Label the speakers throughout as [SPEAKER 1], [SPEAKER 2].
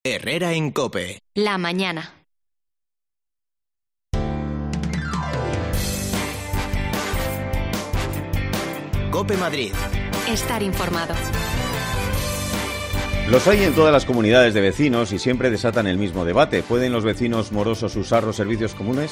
[SPEAKER 1] Herrera en COPE.
[SPEAKER 2] La mañana.
[SPEAKER 1] COPE Madrid.
[SPEAKER 2] Estar informado.
[SPEAKER 3] Los hay en todas las comunidades de vecinos y siempre desatan el mismo debate. ¿Pueden los vecinos morosos usar los servicios comunes?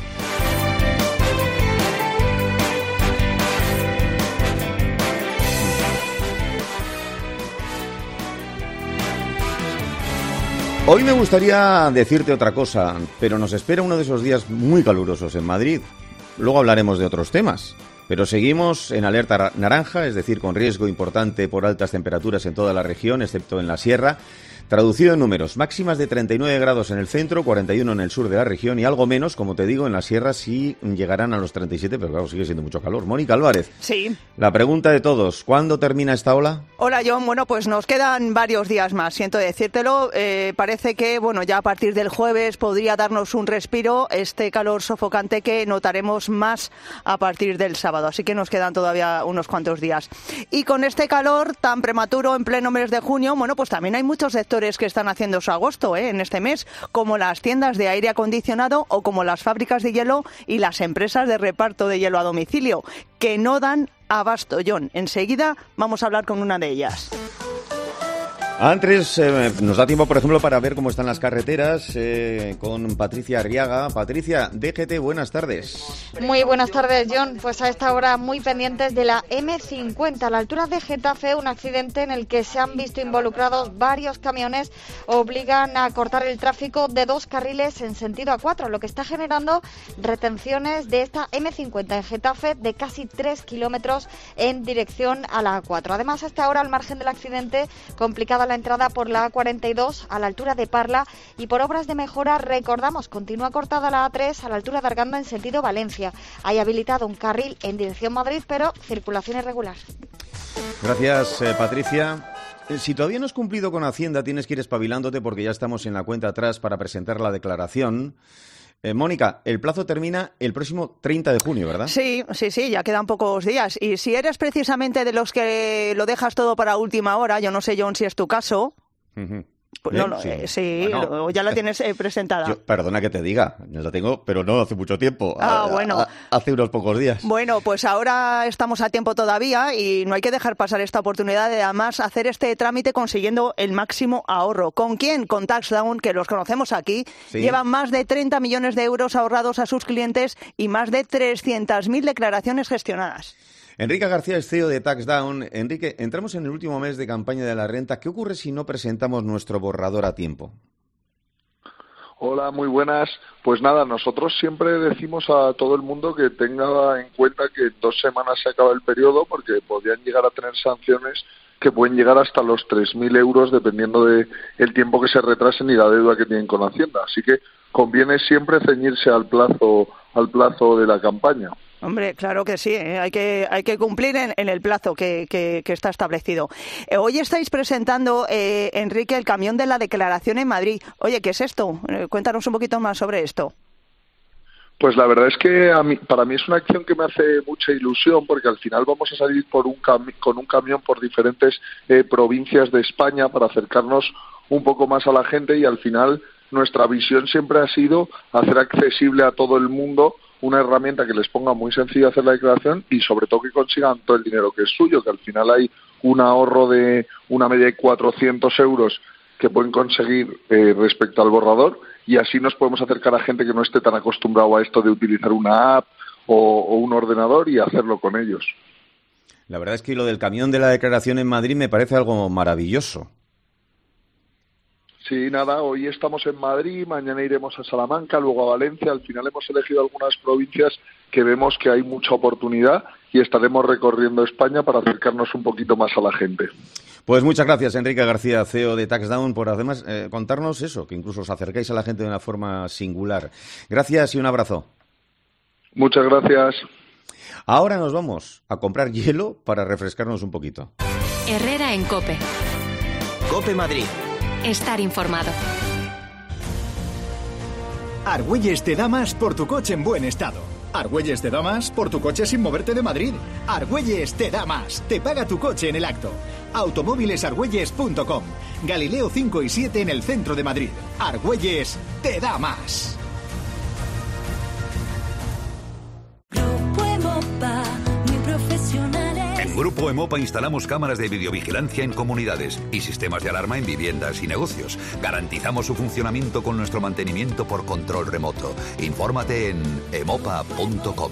[SPEAKER 3] Hoy me gustaría decirte otra cosa, pero nos espera uno de esos días muy calurosos en Madrid. Luego hablaremos de otros temas. Pero seguimos en alerta naranja, es decir, con riesgo importante por altas temperaturas en toda la región, excepto en la sierra. Traducido en números, máximas de 39 grados en el centro, 41 en el sur de la región y algo menos, como te digo, en la sierra sí llegarán a los 37, pero claro, sigue siendo mucho calor. Mónica Álvarez.
[SPEAKER 4] Sí.
[SPEAKER 3] La pregunta de todos, ¿cuándo termina esta ola?
[SPEAKER 4] Hola, John. Bueno, pues nos quedan varios días más, siento decírtelo. Parece que, ya a partir del jueves podría darnos un respiro este calor sofocante que notaremos más a partir del sábado. Así que nos quedan todavía unos cuantos días. Y con este calor tan prematuro en pleno mes de junio, pues también hay muchos sectores que están haciendo su agosto en este mes, como las tiendas de aire acondicionado o como las fábricas de hielo y las empresas de reparto de hielo a domicilio, que no dan abasto, John. Enseguida vamos a hablar con una de ellas.
[SPEAKER 3] Antes nos da tiempo, por ejemplo, para ver cómo están las carreteras con Patricia Arriaga. Patricia, DGT, buenas tardes.
[SPEAKER 5] Muy buenas tardes, John. Pues a esta hora muy pendientes de la M50. A la altura de Getafe, un accidente en el que se han visto involucrados varios camiones obligan a cortar el tráfico de 2 carriles en sentido A4, lo que está generando retenciones de esta M50 en Getafe de casi 3 kilómetros en dirección a la A4. Además, a esta hora, al margen del accidente, complicada la entrada por la A42 a la altura de Parla y por obras de mejora, recordamos, continúa cortada la A3 a la altura de Arganda en sentido Valencia. Hay habilitado un carril en dirección Madrid, pero circulación irregular.
[SPEAKER 3] Gracias, Patricia. Si todavía no has cumplido con Hacienda, tienes que ir espabilándote porque ya estamos en la cuenta atrás para presentar la declaración. Mónica, el plazo termina el próximo 30 de junio, ¿verdad?
[SPEAKER 4] Sí, ya quedan pocos días. Y si eres precisamente de los que lo dejas todo para última hora, yo no sé, John, si es tu caso...
[SPEAKER 3] Uh-huh.
[SPEAKER 4] Pues sí, bueno, ya la tienes presentada.
[SPEAKER 3] Perdona que te diga, ya la tengo, pero no hace mucho tiempo.
[SPEAKER 4] Bueno.
[SPEAKER 3] Hace unos pocos días.
[SPEAKER 4] Bueno, pues ahora estamos a tiempo todavía y no hay que dejar pasar esta oportunidad de además hacer este trámite consiguiendo el máximo ahorro. ¿Con quién? Con TaxDown, que los conocemos aquí. Sí. Llevan más de 30 millones de euros ahorrados a sus clientes y más de 300.000 declaraciones gestionadas.
[SPEAKER 3] Enrique García es CEO de TaxDown. Enrique, entramos en el último mes de campaña de la renta. ¿Qué ocurre si no presentamos nuestro borrador a tiempo?
[SPEAKER 6] Hola, muy buenas. Pues nada, nosotros siempre decimos a todo el mundo que tenga en cuenta que en 2 semanas se acaba el periodo porque podrían llegar a tener sanciones que pueden llegar hasta los 3.000 euros dependiendo de el tiempo que se retrasen y la deuda que tienen con Hacienda. Así que conviene siempre ceñirse al plazo de la campaña.
[SPEAKER 4] Hombre, claro que sí, hay que cumplir en el plazo que está establecido. Hoy estáis presentando, Enrique, el camión de la declaración en Madrid. Oye, ¿qué es esto? Cuéntanos un poquito más sobre esto.
[SPEAKER 6] Pues la verdad es que para mí es una acción que me hace mucha ilusión porque al final vamos a salir con un camión por diferentes provincias de España para acercarnos un poco más a la gente y al final nuestra visión siempre ha sido hacer accesible a todo el mundo una herramienta que les ponga muy sencillo hacer la declaración y sobre todo que consigan todo el dinero que es suyo, que al final hay un ahorro de una media de 400 euros que pueden conseguir respecto al borrador y así nos podemos acercar a gente que no esté tan acostumbrado a esto de utilizar una app o un ordenador y hacerlo con ellos.
[SPEAKER 3] La verdad es que lo del camión de la declaración en Madrid me parece algo maravilloso.
[SPEAKER 6] Sí, nada, hoy estamos en Madrid, mañana iremos a Salamanca, luego a Valencia. Al final hemos elegido algunas provincias que vemos que hay mucha oportunidad y estaremos recorriendo España para acercarnos un poquito más a la gente.
[SPEAKER 3] Pues muchas gracias, Enrique García, CEO de TaxDown, por además contarnos eso, que incluso os acercáis a la gente de una forma singular. Gracias y un abrazo.
[SPEAKER 6] Muchas gracias.
[SPEAKER 3] Ahora nos vamos a comprar hielo para refrescarnos un poquito.
[SPEAKER 2] Herrera en COPE.
[SPEAKER 1] COPE Madrid.
[SPEAKER 2] Estar informado.
[SPEAKER 7] Argüelles te da más por tu coche en buen estado. Argüelles te da más por tu coche sin moverte de Madrid. Argüelles te da más. Te paga tu coche en el acto. Automóvilesargüelles.com. Galileo 5 y 7 en el centro de Madrid. Argüelles te da más.
[SPEAKER 8] En Grupo Emopa instalamos cámaras de videovigilancia en comunidades y sistemas de alarma en viviendas y negocios. Garantizamos su funcionamiento con nuestro mantenimiento por control remoto. Infórmate en emopa.com.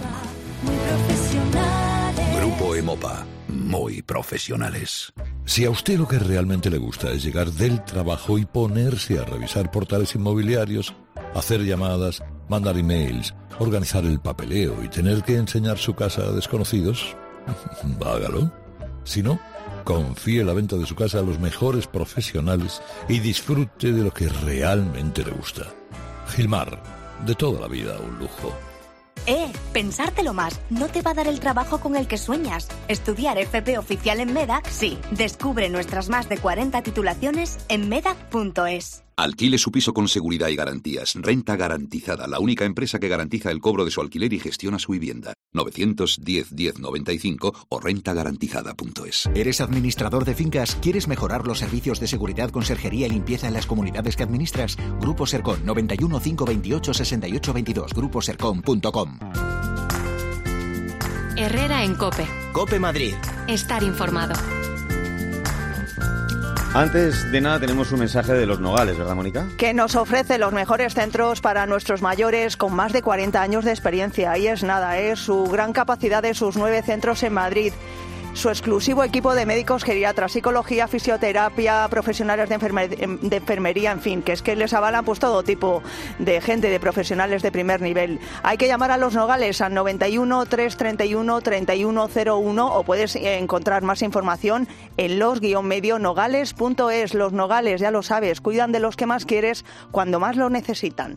[SPEAKER 8] Grupo Emopa. Muy profesionales.
[SPEAKER 9] Si a usted lo que realmente le gusta es llegar del trabajo y ponerse a revisar portales inmobiliarios, hacer llamadas, mandar emails, organizar el papeleo y tener que enseñar su casa a desconocidos, hágalo. Si no, confíe la venta de su casa a los mejores profesionales y disfrute de lo que realmente le gusta. Gilmar, de toda la vida un lujo.
[SPEAKER 10] Pensártelo más. No te va a dar el trabajo con el que sueñas. Estudiar FP oficial en MEDAC, sí. Descubre nuestras más de 40 titulaciones en medac.es.
[SPEAKER 8] Alquile su piso con seguridad y garantías. Renta Garantizada, la única empresa que garantiza el cobro de su alquiler y gestiona su vivienda. 910-1095 o rentagarantizada.es.
[SPEAKER 11] ¿Eres administrador de fincas? ¿Quieres mejorar los servicios de seguridad, conserjería y limpieza en las comunidades que administras? Grupo Sercon, 91 528 68 22. gruposercon.com.
[SPEAKER 2] Herrera en COPE.
[SPEAKER 1] COPE Madrid.
[SPEAKER 2] Estar informado.
[SPEAKER 3] Antes de nada tenemos un mensaje de Los Nogales, ¿verdad, Mónica?
[SPEAKER 4] Que nos ofrece los mejores centros para nuestros mayores con más de 40 años de experiencia. Ahí es nada, su gran capacidad de sus 9 centros en Madrid. Su exclusivo equipo de médicos geriatras, psicología, fisioterapia, profesionales de enfermería, en fin, que es que les avalan pues todo tipo de gente, de profesionales de primer nivel. Hay que llamar a Los Nogales al 91 331 3101 o puedes encontrar más información en los-nogales.es. Los Nogales, ya lo sabes, cuidan de los que más quieres cuando más lo necesitan.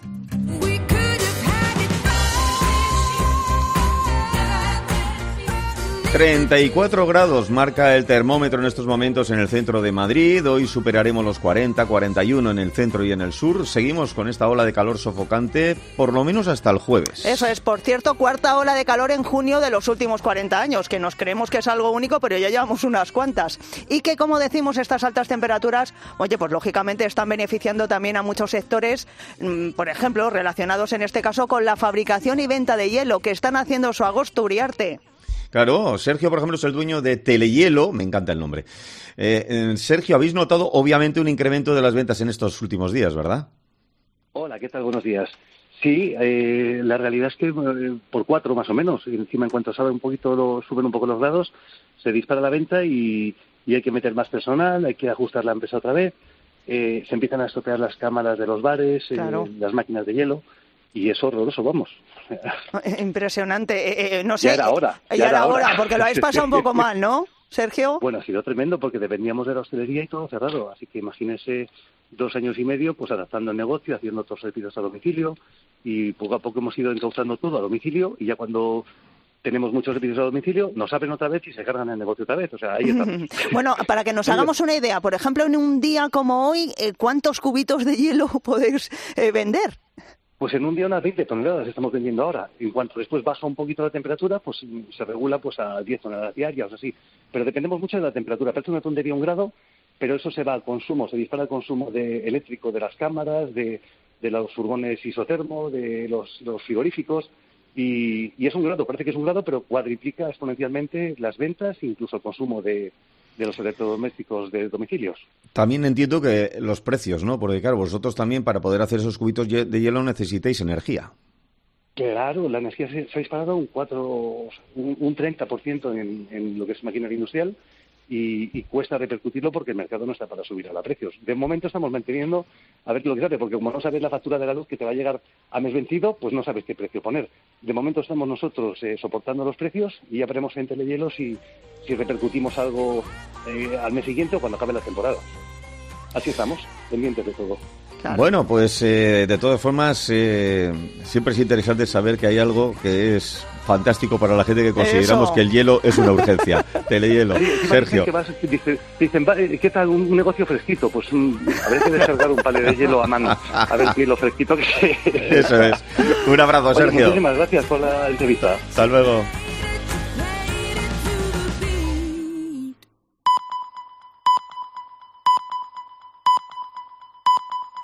[SPEAKER 3] 34 grados marca el termómetro en estos momentos en el centro de Madrid. Hoy superaremos los 40, 41 en el centro y en el sur. Seguimos con esta ola de calor sofocante por lo menos hasta el jueves.
[SPEAKER 4] Eso es, por cierto, cuarta ola de calor en junio de los últimos 40 años, que nos creemos que es algo único, pero ya llevamos unas cuantas. Y que, como decimos, estas altas temperaturas, oye, pues lógicamente están beneficiando también a muchos sectores, por ejemplo, relacionados en este caso con la fabricación y venta de hielo, que están haciendo su agosto, Uriarte.
[SPEAKER 3] Claro, Sergio, por ejemplo, es el dueño de Telehielo, me encanta el nombre. Sergio, habéis notado obviamente un incremento de las ventas en estos últimos días, ¿verdad?
[SPEAKER 12] Hola, ¿qué tal? Buenos días. Sí, la realidad es que por 4 más o menos, encima en cuanto suben un poco los grados, se dispara la venta y hay que meter más personal, hay que ajustar la empresa otra vez, se empiezan a estropear las cámaras de los bares, claro. Las máquinas de hielo, y es horroroso, vamos.
[SPEAKER 4] Impresionante. No sé.
[SPEAKER 12] Ya era hora,
[SPEAKER 4] porque lo habéis pasado un poco mal, ¿no, Sergio?
[SPEAKER 12] Bueno, ha sido tremendo porque dependíamos de la hostelería y todo cerrado, así que imagínese 2 años y medio pues adaptando el negocio, haciendo otros servicios a domicilio y poco a poco hemos ido encauzando todo a domicilio y ya cuando tenemos muchos servicios a domicilio, nos abren otra vez y se cargan el negocio otra vez. O sea, ahí estamos.
[SPEAKER 4] Bueno, para que nos hagamos una idea, por ejemplo, en un día como hoy, ¿cuántos cubitos de hielo podéis vender?
[SPEAKER 12] Pues en un día unas 20 toneladas estamos vendiendo ahora. En cuanto después baja un poquito la temperatura, pues se regula pues a 10 toneladas diarias o así. Pero dependemos mucho de la temperatura. Parece una tontería 1 grado, pero eso se va al consumo, se dispara el consumo eléctrico de las cámaras, de los furgones isotermo, de los frigoríficos. Y es 1 grado, parece que es 1 grado, pero cuadriplica exponencialmente las ventas e incluso el consumo de los electrodomésticos de domicilios. También entiendo que los precios, ¿no? Porque claro, vosotros también para poder hacer esos cubitos de hielo necesitáis energía. Claro, la energía se ha disparado un 30% en lo que es maquinaria industrial y cuesta repercutirlo porque el mercado no está para subir a precios. De momento estamos manteniendo a ver lo que sale, porque como no sabes la factura de la luz que te va a llegar a mes vencido, pues no sabes qué precio poner. De momento estamos nosotros soportando los precios y ya veremos en Telehielo si repercutimos algo al mes siguiente o cuando acabe la temporada. Así estamos, pendientes de todo. Claro. Bueno, pues de todas formas, siempre es interesante saber que hay algo que es fantástico para la gente que consideramos que el hielo es una urgencia. Telehielo, sí, Sergio. Dicen, ¿qué tal un negocio fresquito? Pues habrá que descargar un palé de hielo a mano, a ver qué lo fresquito que es. Eso es. Un abrazo, Sergio. Muchísimas gracias por la entrevista. Hasta luego.